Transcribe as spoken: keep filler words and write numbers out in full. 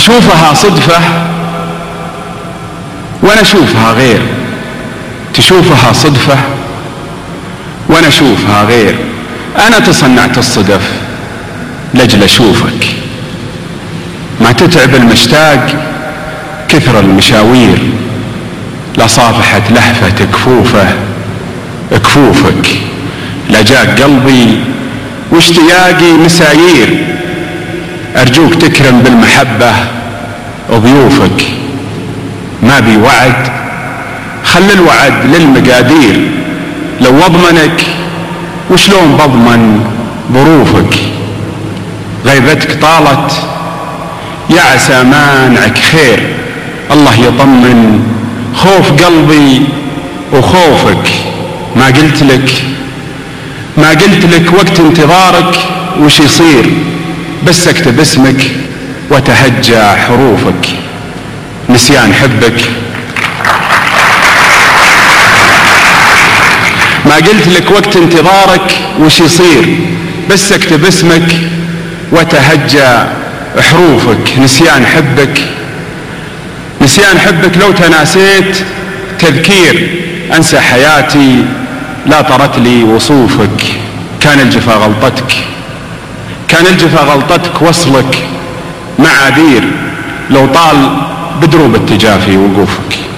تشوفها صدفة وانا اشوفها غير، تشوفها صدفة وانا اشوفها غير. انا تصنعت الصدف لاجل اشوفك، ما تتعب المشتاق كثر المشاوير، لصافحت لهفة كفوفه كفوفك، لجاك قلبي واشتياقي مسايير. ارجوك تكرم بالمحبة ضيوفك، ما بي وعد خل الوعد للمقادير. لو اضمنك وشلون بضمن ظروفك، غيبتك طالت يا عسى مانعك خير. الله يطمن خوف قلبي وخوفك، ما قلت لك ما قلت لك وقت انتظارك وش يصير، بس اكتب اسمك وتهجى حروفك. نسيان حبك ما قلت لك وقت انتظارك وش يصير، بس اكتب اسمك وتهجى حروفك. نسيان حبك نسيان حبك لو تناسيت تذكير، انسى حياتي لا طرت لي وصوفك. كان الجفا غلطتك كان الجفا غلطتك وصلك معاذير، لو طال بدروب التجافي وقوفك.